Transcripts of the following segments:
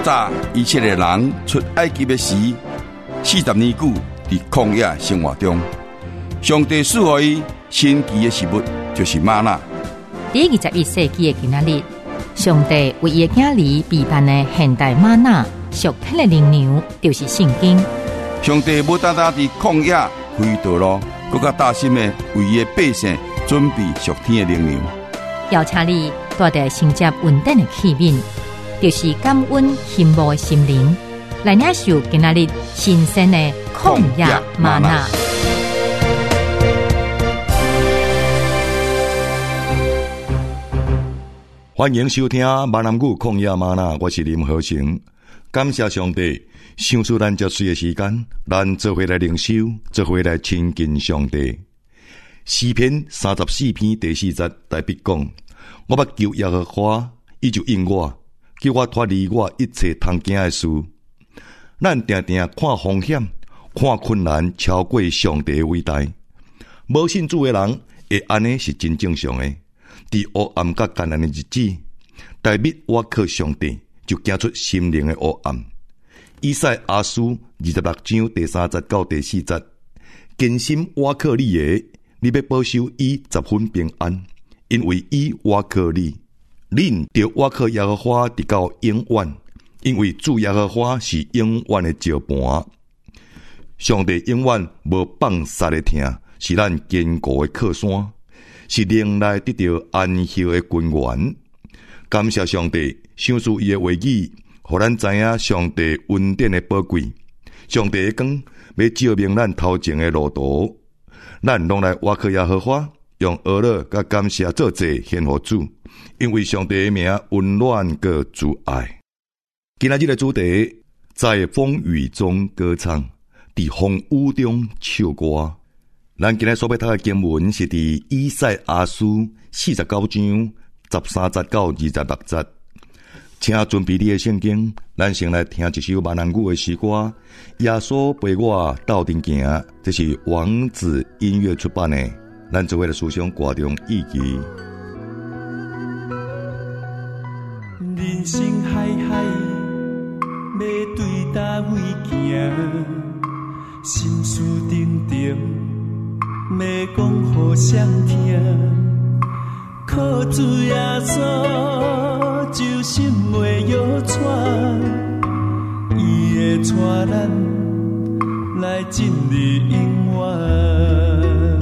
早以前的人出埃及的时，40年久伫曠野生活中，上帝赐予伊神奇的食物，就是吗哪。 第21世纪的今仔日，上帝为伊的囝儿备办的现代吗哪属天的灵粮，就是圣经。 上帝无单单伫曠野开道路，更加大心的为伊的百姓准备属天的灵粮。 邀请你带着承接稳定的器皿，就是感恩羡慕的心灵，来领受今仔日新鲜的曠野嗎哪。 欢迎收听闽南语曠野嗎哪，我是林和成。感谢上帝，赏赐咱这水的时间，咱做回来灵修，做回来亲近上帝。诗篇34篇第4节大笔讲：我要求耶和華，伊就應我，叫我脫離我一切通驚的事。咱定定看風險，看困難超過上帝的偉大。無信主的人會安尼是真正常的。佇黑暗甲艱難的日子，代表我靠上帝，就行出心靈的黑暗。以賽亞書26章第3節到第4節，堅心我靠你的，你要保守伊10分平安，因為伊我靠你。恁著我靠耶和華直到永遠，因為主耶和華是永遠的石盤。上帝永遠無放撒的聽，是咱堅固的靠山，是靈內得到安息的根源。感謝上帝，賞賜伊的話語，互咱知影上帝恩典的寶貴。上帝的光要照明咱頭前的路途，咱攏來倚靠耶和華，用俄勒甲感謝做祭獻予主，因為上帝的名溫暖個主愛。今仔日的主題，在風雨中歌唱，佇風雨中唱歌。咱今日所要讀的經文是佇以賽亞書49章13節到26節。請準備你的聖經，咱先來聽一首閩南語的詩歌。耶穌陪我鬥陣行，這是王子音樂出版的。咱做伙來思想歌中意義。 人生海海，要對叨位行？心事重重，要講互誰聽？靠主耶穌，就心袂搖喘，伊會帶咱來進入永遠。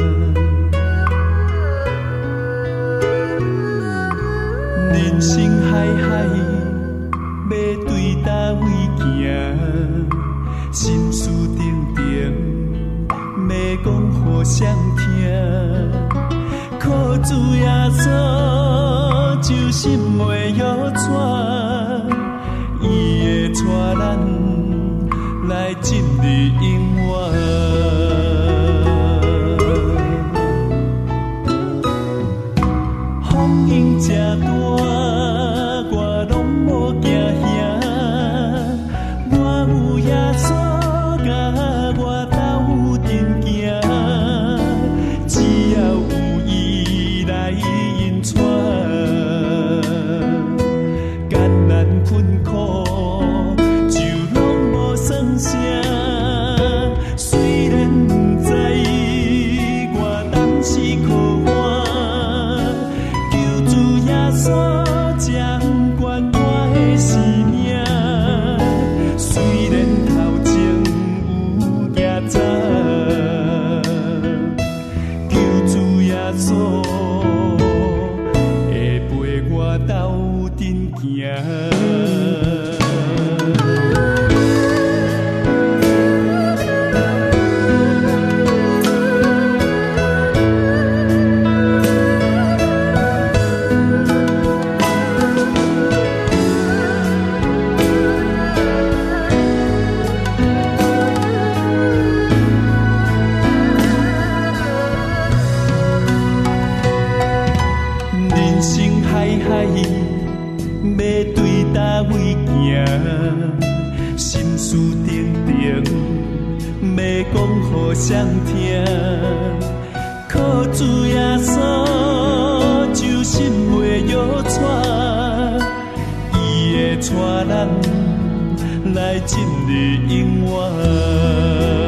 人生海海，要對叨位行？心事重重，要講互誰聽？靠主耶穌，就心袂搖喘，伊會帶咱來進入永遠。風影正大，我攏無驚嚇，我有耶穌甲我鬥陣行，只要有伊來引帶，艱難困苦就攏無算啥。雖然不知我當時可換，求主耶穌掌管我的生命。雖然頭前有野雜，求主耶穌會陪我鬥陣行。人生海海，要對叨位行？心事重重，要講互誰聽？靠主耶穌，就心袂搖喘，伊會帶咱来尽力永远。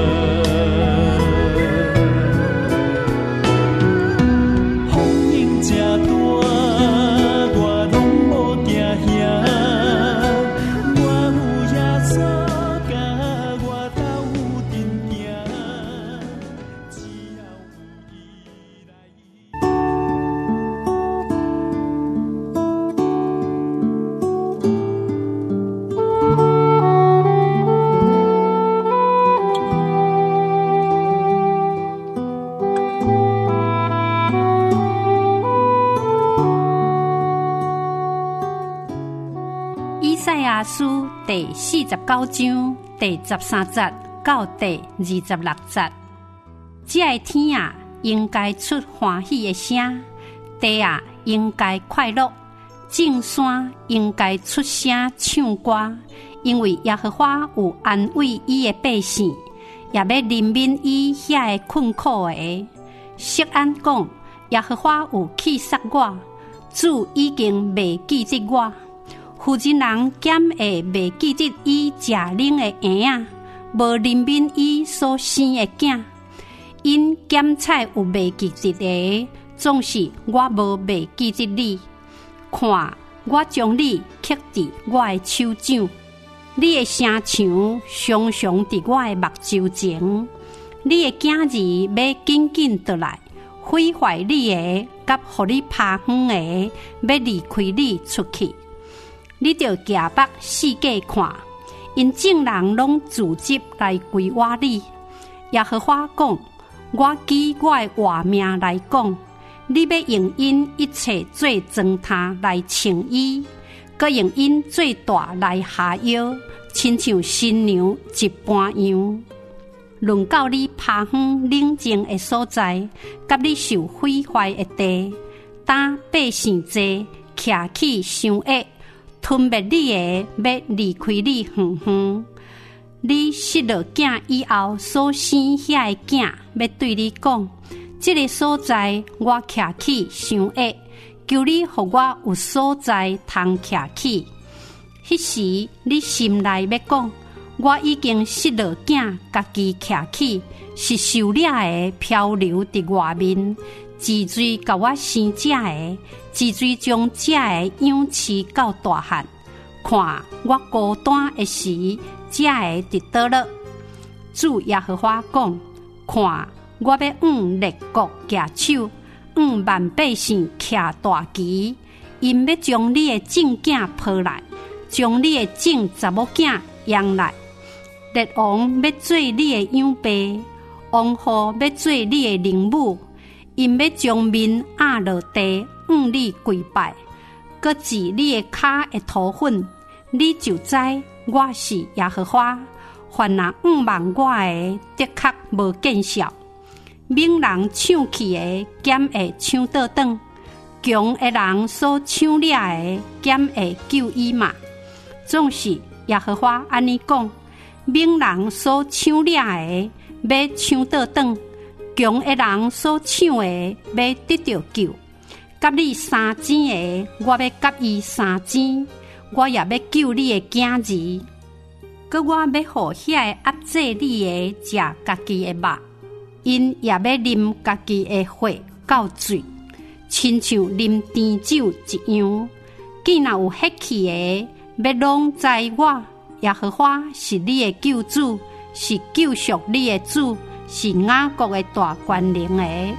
书第49章第13節到第26節。這個天啊，應該出歡喜的聲；地啊，應該快樂；眾山應該出聲唱歌，因為耶和華有安慰伊的百姓，也要憐憫伊遐個困苦的。錫安講：耶和華有氣殺我，主已經未記得我。婦人減會未記得伊食奶的嬰啊，無憐憫伊所生的囝。因檢菜有未記得的，總是我無未記得你。看，我將你刻佇我的手掌，你的聲牆常常佇我的目睭前。你的囝兒要緊緊倒來，毀壞你的，甲互你拍遠的，要離開你出去。你着夾北四界看，因眾人攏聚集來歸我你。耶和華講：我記我的活命來講，你要用因一切做糟蹋來稱伊，閣用因最大來下藥，親像新娘一般樣。論到你拍遠冷靜的所在，甲你受毀壞的地，當百姓濟，徛起傷惡。吞滅你的，要離開你遠遠。你失了囝以後所生遐個囝，要對你講：這個所在我徛起傷惡，求你互我有所在通徛起。迄時你心內要講：我已經失了囝，家己徛起，是受掠的，漂流佇外面。治罪甲我生這個，治罪將這個養飼到大漢。看我孤單的時，這個佇倒了。主耶和華講：看我要往列國舉手，往萬百姓徛大旗，因要將你的正囝抱來，將你的正查某囝養來。列王要做你的養父，王后要做你的靈母。因要將面壓落地，往你跪拜，擱治你的骹的土粉，你就知我是耶和華。凡人望我的，的確無見效。猛人搶去的，減會搶倒轉；強的人所搶掠的，減會救伊嘛。總是耶和華安尼講：猛人所搶掠的，要搶倒轉。強的人所搶的，要得到救；甲你三錢的，我要甲伊三錢；我也要救你的囝兒，閣我要互遐個壓制你的食家己的肉，因也要啉家己的血到醉，親像啉甜酒一樣。既然有血氣的，要攏知我耶和華是你的救主，是救贖你的主。是雅各的大權能的。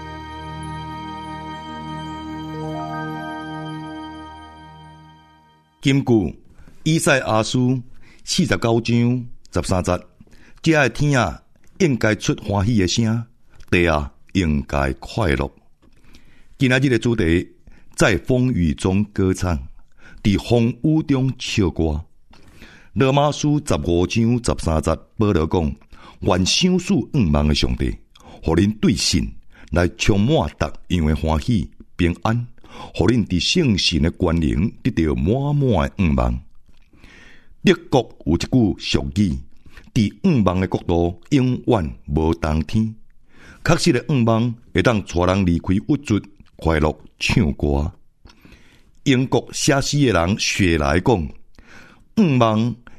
根據以賽亞書49章13節，這個天啊，應該出歡喜的聲；地啊，應該快樂。今仔日的主題，在風雨中歌唱，在風雨中唱歌。羅馬書15章13節，保羅講：願賞賜願望的上帝，互恁對神來充滿逐樣的歡喜平安，互恁佇聖神的權能得到滿滿的願望。德國有一句俗語：佇願望的國度永遠無冬天。確實的願望會當帶人離開鬱卒，快樂唱歌。英國寫詩的人雪萊講：願望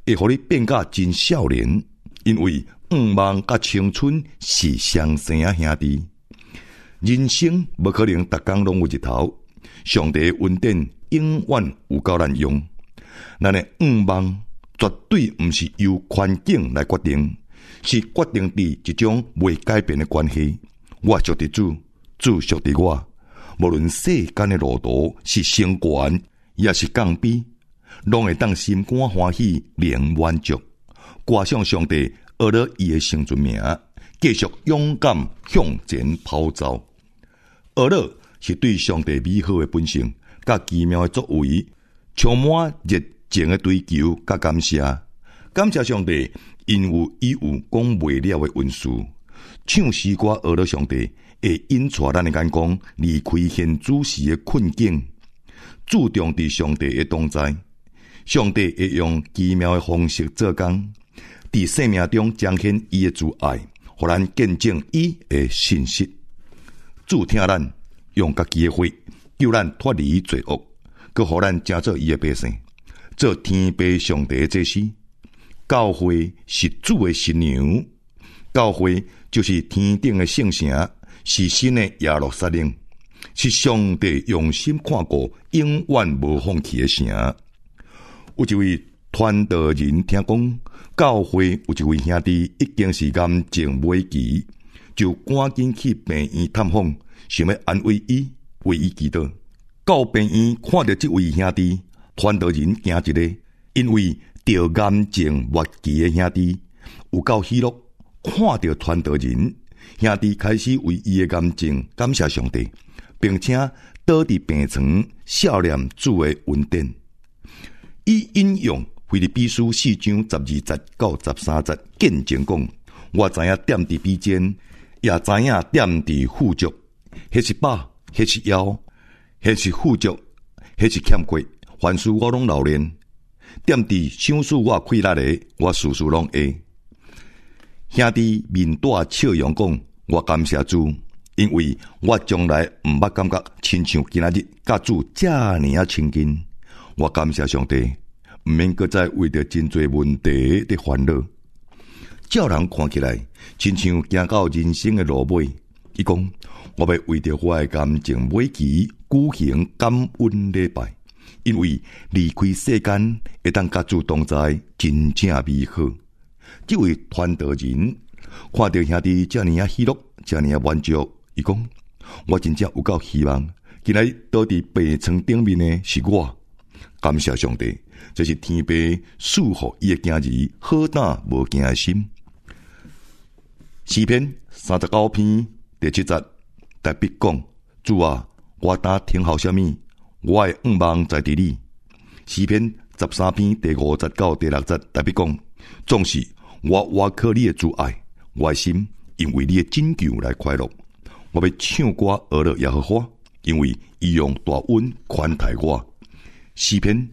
会互你变甲真少年，因为愿望甲青春是相生啊兄弟。人生无可能逐工拢有日头，上帝的恩典永远有够咱用。咱的愿望绝对毋是由环境来决定，是决定伫一种未改变的关系。我属伫主，主属伫我。无论世间的路途是升悬，也是降卑，拢会当心肝欢喜，能满足。挂上上帝学了伊的圣尊名，继续勇敢向前跑走。学了是对上帝美好的本性，甲奇妙的作为，充满热情的追求，甲感谢。感谢上帝，因有讲袂了的恩赐。唱诗歌学了上帝，会引带咱的眼光离开现主时的困境，注重伫上帝的同在。上帝会用奇妙的方式做工，伫生命中彰显伊的慈爱，互咱见证伊的信息。主听咱，用家己的血救咱脱离罪恶，佮互咱成做伊的百姓，做天父上帝的祭司。教会是主的新娘，教会就是天顶的圣城，是新的耶路撒冷，是上帝用心看过，永远无放弃的城。有一位传道人听讲，教会有一位兄弟已经是癌症末期，就赶紧去病院探访，想要安慰伊，为伊祈祷。到病院看到这位兄弟，传道人惊一个，因为得癌症末期的兄弟有够喜乐。看到传道人，兄弟开始为伊的癌症感谢上帝，并且倒伫病床笑念主的恩典。伊引用腓立比书4章12節到13節見證講：我知影點佇鼻尖，也知影點佇富足，迄是飽，迄是枵，迄是富足，迄是欠缺，凡事我攏留練。點佇想使我快樂的，我事事攏會。兄弟面帶笑容講：我感謝主，因為我從來毋捌感覺親像今仔日甲主遮爾啊親近。我感謝上帝，毋免擱再為着真濟問題的煩惱。照人看起來，親像行到人生的路尾。伊講：我要為着我的癌症末期舉行感恩禮拜，因為離開世間會當甲主同在，真正美好。這位傳道人看到兄弟遮爾啊喜樂，遮爾啊滿足，伊講：我真正有夠希望，今日倒佇病床頂面的是我。感謝上帝，這是天父賜予伊的囝兒好膽無驚的心。詩篇39篇第7節，大筆講：主啊，我當聽候什麼？我的願望在佇你。詩篇13篇第5節到第6節，大筆講：總是我靠你的慈愛，我的心因為你的拯救來快樂。我要唱歌學了耶和華，因為伊用大恩款待我。詩篇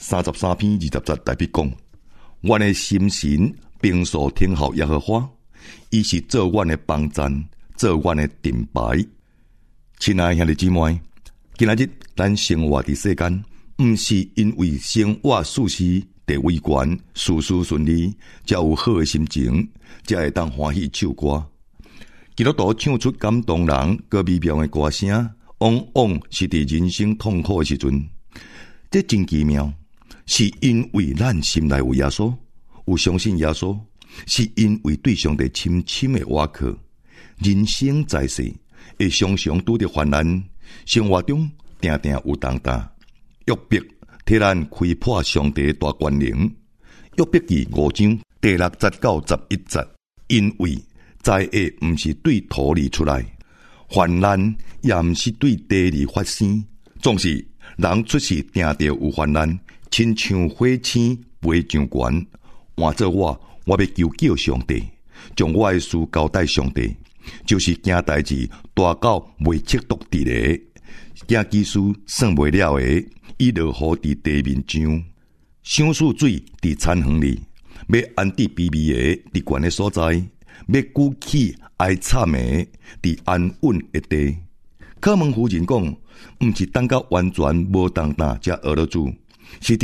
33篇20節，大筆講：我的心神平素聽候耶和華，伊是做我的幫站，做我的盾牌。親愛兄弟姊妹，今仔日咱生活的世間，毋是因為生活舒適、地位高、事事順利，才有好的心情，才會當歡喜唱歌。基督徒唱出感動人、個美妙的歌聲，往往是佇人生痛苦的時陣。這真奇妙，是因為咱心內有耶穌，有相信耶穌，是因為對上帝深深的倚靠。人生在世，會常常拄着患難，生活中定定有重擔。約伯替咱開破上帝大權能。約伯記5章第6節到11節，因為災厄毋是對土裡出來，患難也毋是對地裡發生，總是人出世定着有患難，親像火星飛上懸。換做我要求救上帝，將我的事交代上帝，就是件代志大到袂測度的咧，件技術算袂了的，伊落雨佇地面上，想使水佇田園裡，要安置卑微的佇懸的所在，要舉起哀慘的佇安穩的地。考問夫人講，毋是等到完全無重擔才學了主，是佇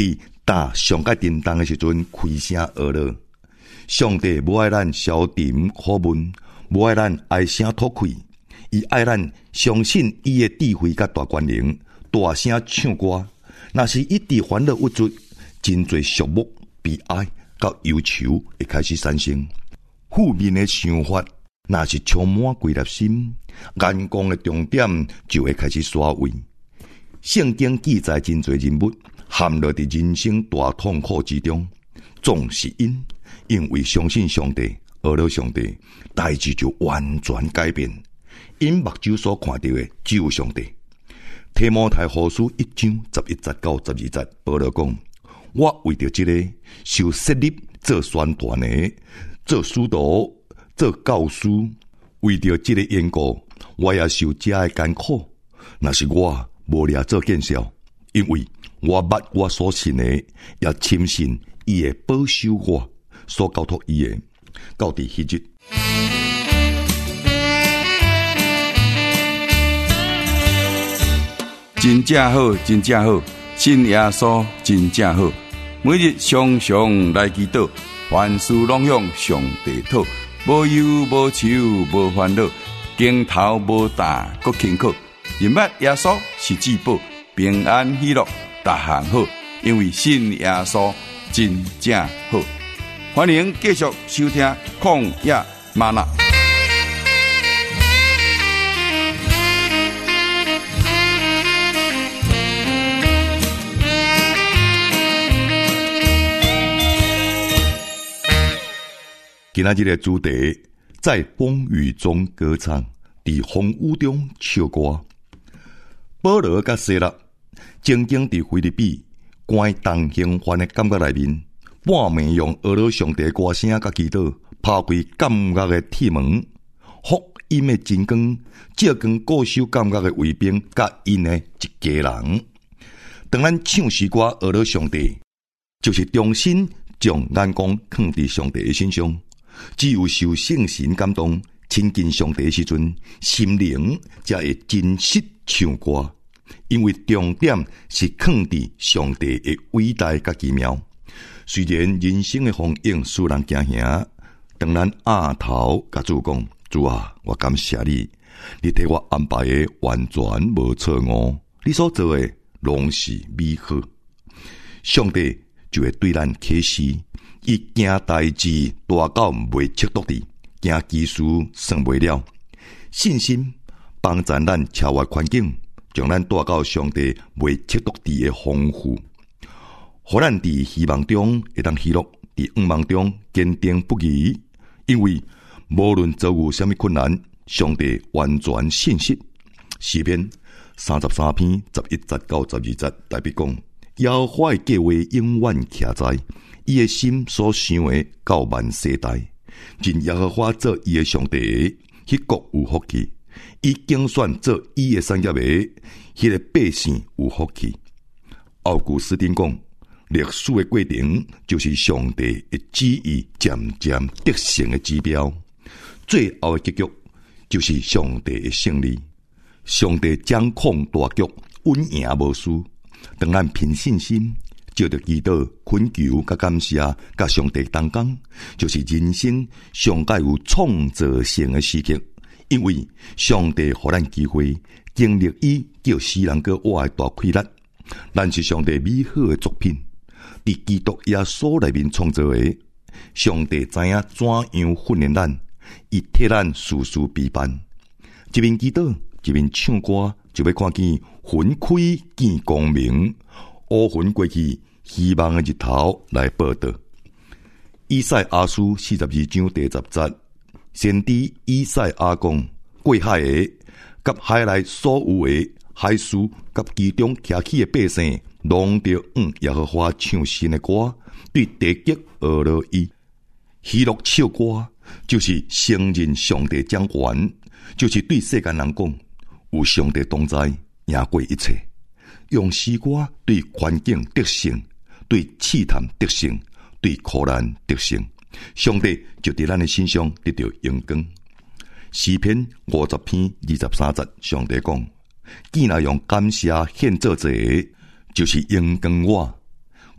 但上界震动的时阵，开声而乐。上帝无爱咱消沉苦闷，无爱咱唉声吐气，伊爱咱相信伊的智慧甲大权能，大声唱歌。若是一直烦恼无助，真侪寂寞、悲哀甲忧愁会开始产生。负面的想法若是充满归纳心，眼光的重点就会开始衰微。圣经记载真侪人物陷落伫人生大痛苦之中，总是因为相信上帝，阿罗上帝，代志就完全改变。因目睭所看到的只有上帝。提摩太后书1章11節到12節，保羅講：我為着這個受設立做宣傳的，做使徒，做教師，為着這個緣故，我也受這個艱苦。若是我無掠做見效，因為我捌我所信的，也深信伊會保守我所交託伊的，到佇迄日。 真正好，真正好，信耶穌真正好。每日常常來祈禱，凡事攏向上帝討，無憂無愁無煩惱，鏡頭無膽閣輕巧。認捌耶穌是至寶，平安喜樂逐項好，因為信耶穌真正好。歡迎繼續收聽曠野嗎哪。 今仔日的主題在風雨中歌唱，佇風雨中唱歌。保羅甲西拉曾經佇腓立比關東興奮的感覺內面，半暝用俄羅上帝歌聲甲祈禱，拋開感覺的鐵門，福音的真光照光固守感覺的衛兵甲因的一家人。當咱唱詩歌俄羅上帝，就是重新將眼光放佇上帝的身上。只有受聖神感動、親近上帝的時陣，心靈才會真實唱歌。因為重點是放佇上帝的偉大甲奇妙。雖然人生的風景使人驚嚇，當咱額頭甲主講：主啊，我感謝你，你替我安排的完全無錯誤，你所做的攏是美好。上帝就會對咱啟示。伊行代志大到袂測度的，行技術算袂了。信心幫助咱超越環境，將咱帶到上帝袂測度的豐富，互咱佇希望中會當喜樂，佇願望中堅定不移。因為無論遭遇什麼困難，上帝完全信實。詩篇33篇11節到12節，代表講：耶和華的計劃永遠徛在。伊的心所想的到萬世代，認耶和華做伊的上帝的，迄國有福氣；伊競選做伊的產業的，迄個百姓有福氣。奧古斯丁講，歷史的過程就是上帝的旨意漸漸得成的指標，最後的結局就是上帝的勝利。上帝掌控大局，穩贏無輸。當咱憑信心。借着祈禱、懇求、甲感謝、甲上帝同工，就是人生上界有創造性的時刻。因為上帝予咱機會，經歷伊叫世人個活的大快樂。咱是上帝美好的作品，佇基督耶穌內面創造的。上帝知影怎樣訓練咱，伊替咱事事備辦。一面祈禱，一面唱歌，就要看見雲開見光明，烏雲過去。希望的日頭來報道。以賽亞書42章第10節，先知以賽亞講：過海的，甲海內所有的海事，甲其中徛起的百姓，攏着耶和華唱新的歌，對地極阿羅伊。喜樂唱歌，就是承認上帝掌權，就是對世間人講：有上帝同在，贏過一切。用詩歌對環境得勝。對試探得勝，對苦難得勝，上帝就在咱的身上得到榮光。詩篇50篇23節，上帝講：既然用感謝獻做者，就是榮光我。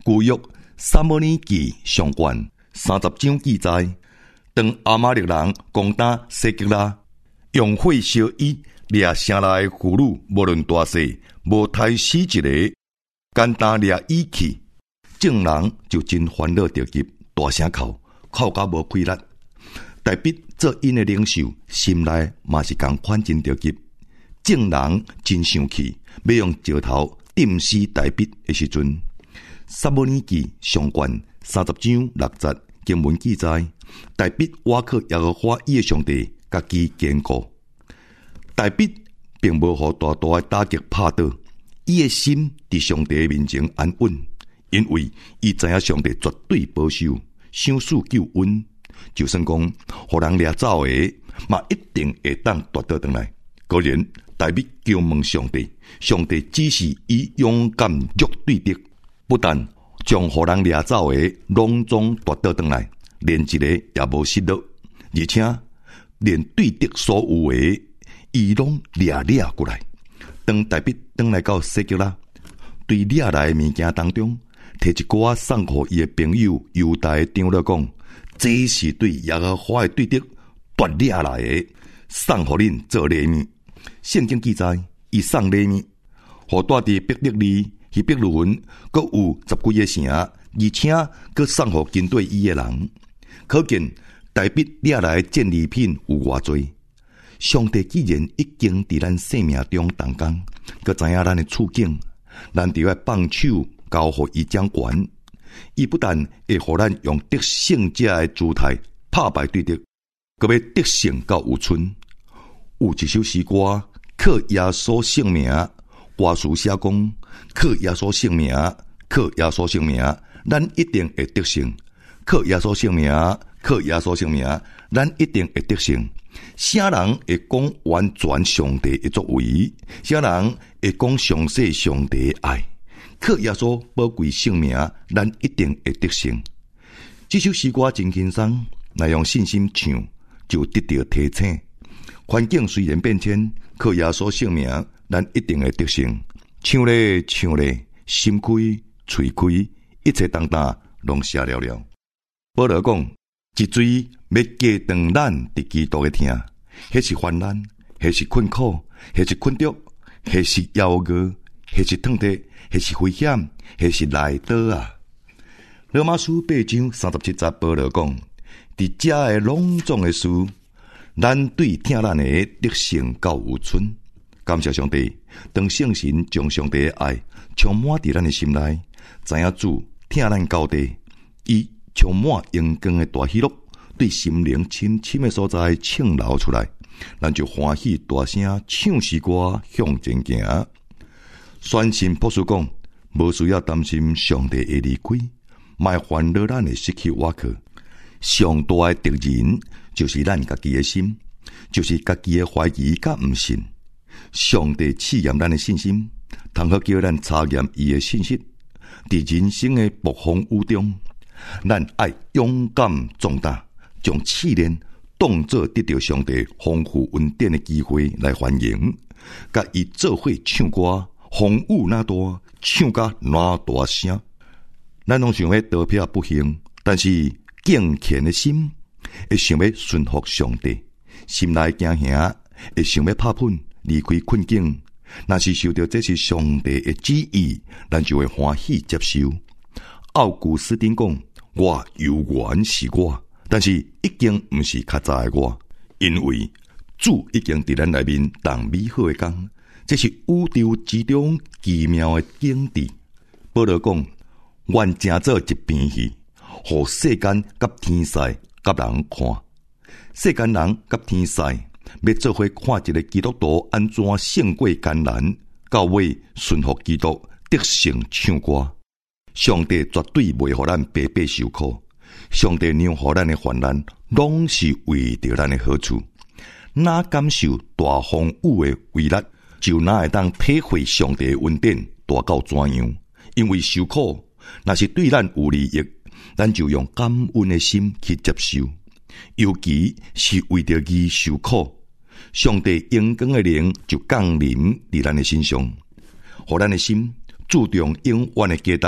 旧约撒母耳记上卷30章记载，当阿玛力人攻打西吉拉，用火烧伊，掠城内的妇女，无论大小，无杀死一个，简单掠伊去，众人就真烦恼着急，大声哭到无气力。大卫做因的领袖，心内嘛是共款真着急。众人真生气，要用石头钉死大卫的时阵，撒母耳记上卷30章6节经文记载，大卫倚靠耶和华伊的上帝，家己坚固。大卫并无互大大的打击拍倒，伊的心伫上帝面前安稳，因为伊知影上帝绝对保守，想死救恩。就算讲互人掠走的，嘛一定会当夺倒回来。果然，大卫求问上帝，上帝指示伊勇敢弱对敌，不但将互人掠走的拢总夺倒回来，连一个也无失落，而且连对敌所有的，伊拢掠过来。当大卫回来到西吉拉，对掠来的物件当中，摕一寡送互伊的朋友犹大的长老讲，这是对耶和华的对敌夺掠来的，送互恁做礼物。圣经记载，伊送礼物，互住伫伯特利、希伯伦，阁有10几个城，而且阁送互跟对伊的人。可见大卫掠来的战利品有偌多。上帝既然已经伫咱生命中动工，阁知影咱的处境，咱就要放手交互伊掌权。伊不但会互咱用得胜者的姿态拍败对敌，阁要得胜到有存。有一首诗歌，靠耶稣性命，歌词写讲，靠耶稣性命，靠耶稣性命，咱一定会得胜。靠耶稣性命，靠耶稣性命，咱一定会得胜。啥人会讲完全上帝的作为？啥人会讲详细上帝的爱？靠耶稣宝贵性命，咱一定会得胜。这首诗歌真轻松，若用信心唱，就得到提醒。环境虽然变迁，靠耶稣性命，咱一定会得胜。唱咧唱咧，心开嘴开，一切当当拢写了了。保罗讲，一嘴要加长咱伫基督的听，迄是患难，迄是困苦，迄是困毒，迄是夭饿，迄是痛痛，迄是危险，迄是来倒啊！罗马书8章37节，保罗讲，伫遮的隆重的事，咱对听咱的得胜到有存。感谢上帝，当圣神将上帝的爱充满伫咱的心内，知影主听咱到底，伊充满阳光的大喜乐，对心灵深深的所在倾流出来，咱就欢喜大声唱诗歌向前行。宣信博士讲，无需要担心上帝会离开，莫烦恼咱会失去倚靠。上大的敌人就是咱家己的心，就是家己的怀疑甲毋信。上帝试验咱的信心，通好叫咱查验伊的信息。伫人生的暴风雨中，咱爱勇敢壮大，将试炼当作得到上帝丰富恩典的机会来欢迎，甲伊做伙唱歌，风雨那大，唱甲那大声。咱拢想要得撇不幸，但是敬虔的心会想要顺服上帝，心内惊吓会想要拍拼离开困境。若是受到这是上帝的旨意，咱就会欢喜接受。奥古斯丁讲，我犹原是我，但是已经不是较早的我，因为主已经伫咱内面动美好的工，这是宇宙之中奇妙的景致。保罗讲，愿正做一片戏，互世间甲天使甲人看。世间人甲天使要做伙看一个基督徒安怎胜过艰难，到尾顺服基督，得胜唱歌。上帝绝对袂互咱白白受苦，上帝让互咱的患难，拢是为着咱的好处。哪感受大风雨的威力，就哪会当体会上帝的恩典大到怎样。因为受苦，若是对咱有利益，咱就用感恩的心去接受。尤其是为着伊受苦，上帝阳光的灵就降临伫咱的身上，互咱的心注重永远的价值，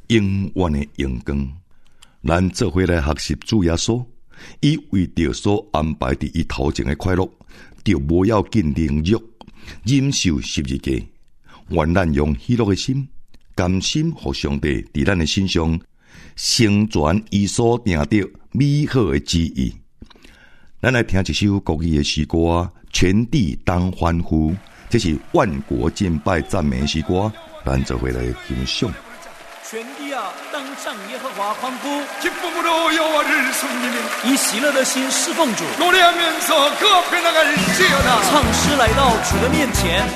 永远的阳光。咱做伙来学习主耶稣，伊为着所安排伫伊头前的快乐，就无要紧凌辱，忍受十字架。愿咱用喜乐的心，甘心互上帝伫咱的身上成全伊所定的美好的旨意。咱来听一首国语的诗歌，全地当欢呼，这是万国敬拜赞美诗歌，咱做伙来欣赏。 全地啊，当向耶和华欢呼， 기쁨으로 여호와를 섬기는 以喜乐的心侍奉主， 노래하면서 그 앞에 나갈지어다 唱诗来到主的面前。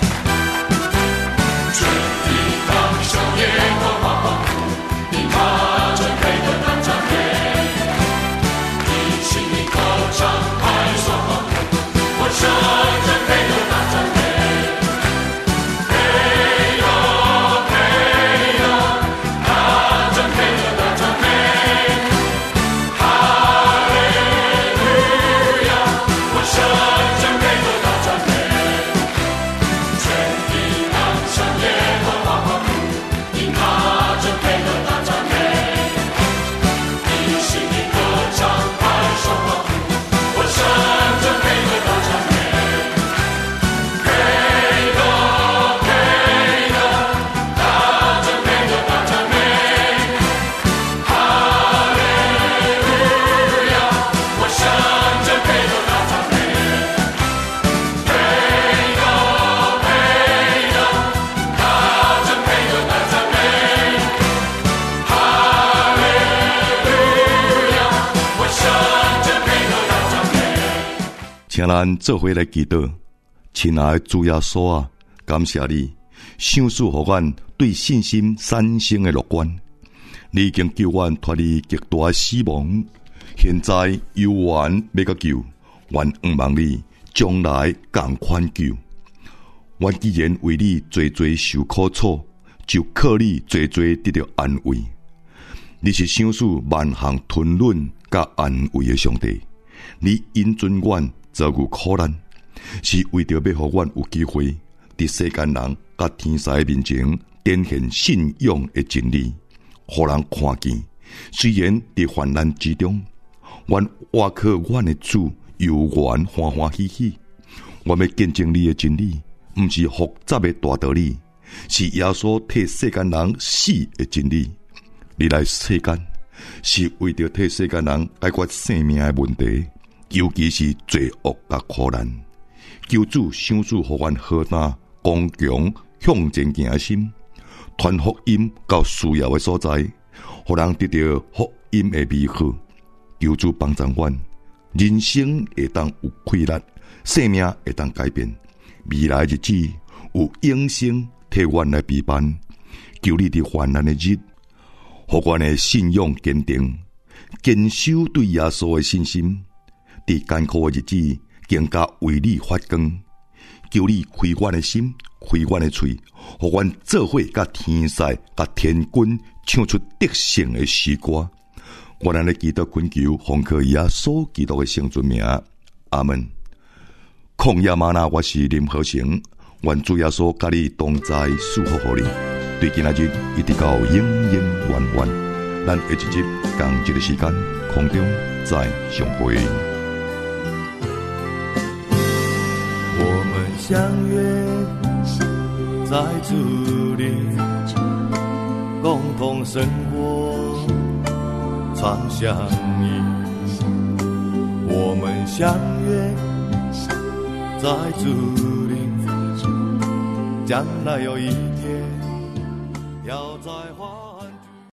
请咱做伙来祈祷，亲爱的主耶稣啊，感谢你，赏赐予阮对信心产生的乐观。你已经救阮脱离极大的死亡，现在有缘要甲救，愿仰望你将来共款救。阮既然为你多多受苦楚，就靠你多多得到安慰。你是赏赐万项吞忍甲安慰的上帝，你因准阮遭遇苦难，是为着要互阮有机会伫世间人甲天使面前展现信仰的真理，互人看见。虽然伫患难之中，阮倚靠阮的主，有缘欢欢喜喜。我要见证你的真理，毋是复杂的大道理，是耶稣替世间人死的真理。你来世间，是为着替世间人解决生命的问题。尤其是罪恶甲苦难，求主赏赐予阮好胆、刚强、向前行的心，传福音到需要的所在，互人得到福音的美好。求主帮助阮，人生会当有快乐，生命会当改变，未来日子有永生替阮来陪伴。求你伫患难的日，互阮的信仰坚定，坚守对耶稣的信心。伫艰苦的日子，更加为你发光。求你开阮的心，开阮的嘴，互阮做伙甲天使、甲天君唱出得胜的诗歌。我咱来祈祷恳求，奉靠耶稣基督的圣尊名，阿门。旷野吗哪，我是林和成，愿主耶稣甲你同在，祝福互你。对今仔日一直到永永远远，咱下一集同一个时间空中再相会。 我们相约在主里，共同生活，常相依。我们相约在主里，将来有一天要在。